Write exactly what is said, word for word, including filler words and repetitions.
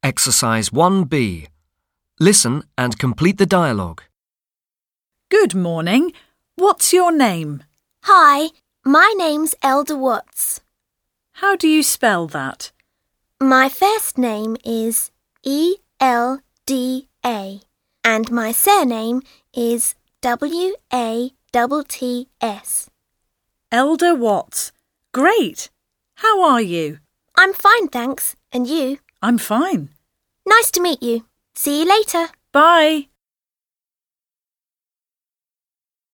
Exercise one B. Listen and complete the dialogue. Good morning. What's your name? Hi, my name's Elder Watts. How do you spell that? My first name is E L D A and my surname is W A T T S. Elder Watts. Great. How are you? I'm fine, thanks. And you? I'm fine. Nice to meet you. See you later. Bye.